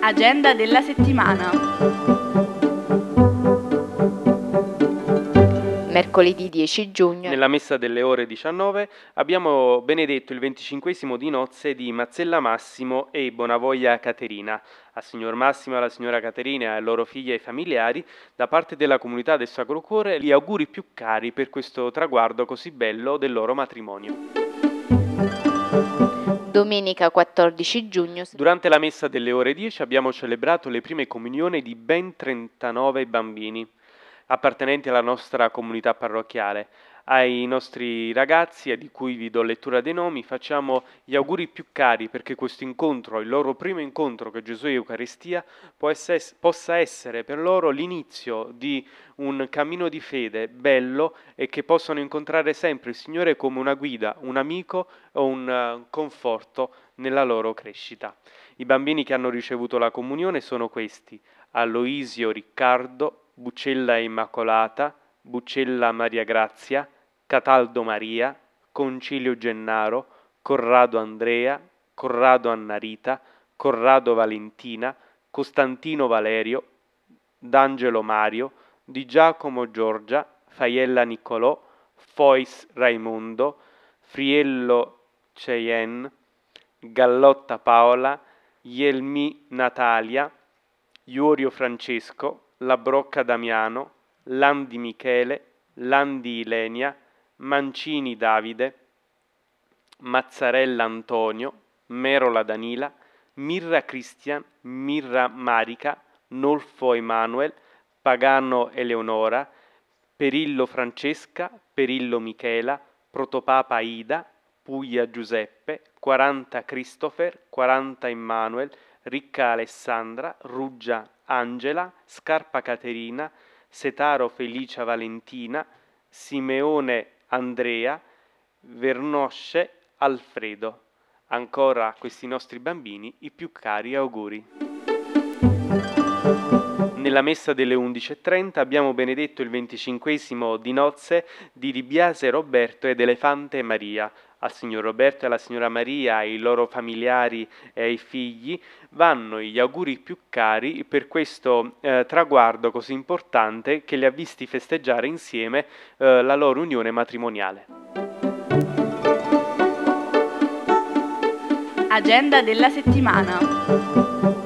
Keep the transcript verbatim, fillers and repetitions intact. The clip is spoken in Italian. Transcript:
Agenda della settimana. Mercoledì dieci giugno. Nella messa delle ore diciannove abbiamo benedetto il venticinquesimo di nozze di Mazzella Massimo e Bonavoglia Caterina. Al signor Massimo, alla signora Caterina e ai loro figli e ai familiari, da parte della comunità del Sacro Cuore, gli auguri più cari per questo traguardo così bello del loro matrimonio. Domenica quattordici giugno. Durante la messa delle ore dieci abbiamo celebrato le prime comunioni di ben trentanove bambini appartenenti alla nostra comunità parrocchiale. Ai nostri ragazzi, di cui vi do lettura dei nomi, facciamo gli auguri più cari perché questo incontro, il loro primo incontro con Gesù e Eucaristia, può essere, possa essere per loro l'inizio di un cammino di fede bello e che possano incontrare sempre il Signore come una guida, un amico o un uh, conforto nella loro crescita. I bambini che hanno ricevuto la comunione sono questi: Aloisio Riccardo, Bucella Immacolata, Bucella Maria Grazia, Cataldo Maria, Concilio Gennaro, Corrado Andrea, Corrado Annarita, Corrado Valentina, Costantino Valerio, D'Angelo Mario, Di Giacomo Giorgia, Faiella Niccolò, Fois Raimondo, Friello Cheyenne, Gallotta Paola, Yelmi Natalia, Iorio Francesco, La Brocca Damiano, Landi Michele, Landi Ilenia, Mancini Davide, Mazzarella Antonio, Merola Danila, Mirra Cristian, Mirra Marica, Nolfo Emanuel, Pagano Eleonora, Perillo Francesca, Perillo Michela, Protopapa Ida, Puglia Giuseppe, quaranta Christopher, quaranta Emmanuel, Ricca Alessandra, Ruggia Angela, Scarpa Caterina, Setaro Felicia Valentina, Simeone Andrea, Vernosce Alfredo. Ancora a questi nostri bambini i più cari auguri. Nella messa delle undici e trenta abbiamo benedetto il venticinquesimo di nozze di Di Biase Roberto ed Elefante Maria. Al signor Roberto e alla signora Maria, ai loro familiari e ai figli vanno gli auguri più cari per questo eh, traguardo così importante che li ha visti festeggiare insieme eh, la loro unione matrimoniale. Agenda della settimana.